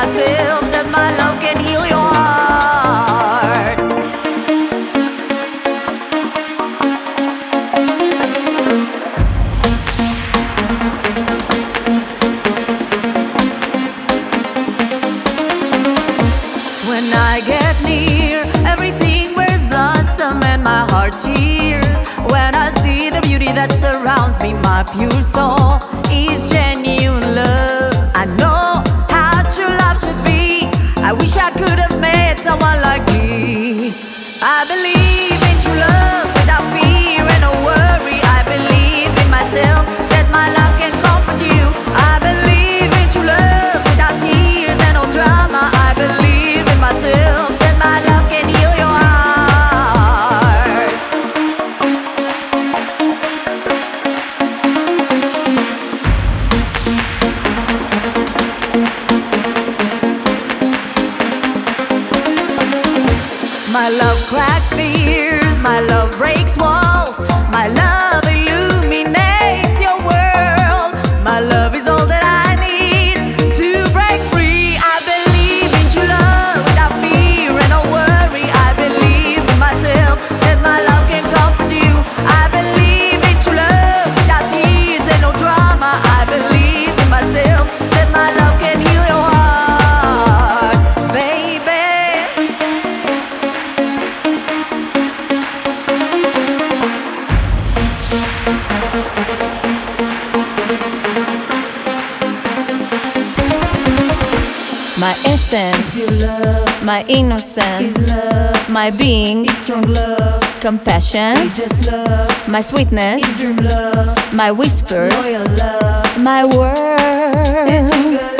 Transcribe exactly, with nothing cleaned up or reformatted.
myself that my love can heal your heart. When I get near, everything wears blossom and my heart cheers. When I see the beauty that surrounds me, my pure soul is genuine love. I know how true love should be. I wish I could have met someone like me. I believe in true love without fear and no worry. I believe in myself that my love can comfort you. I believe in true love without tears and no drama. I believe in myself that my love can heal your heart. My love cracks fears, my love breaks walls, my love illuminates your world. My love is all that I need to break free. I believe in true love without fear and no worry. I believe in myself that my love can comfort you. I believe in true love without tears and no drama. I believe in myself that my love can heal your heart, baby. My essence is love. My innocence is love. My being is strong love. Compassion is just love. My sweetness is dream love. My whispers loyal love. My words is sugar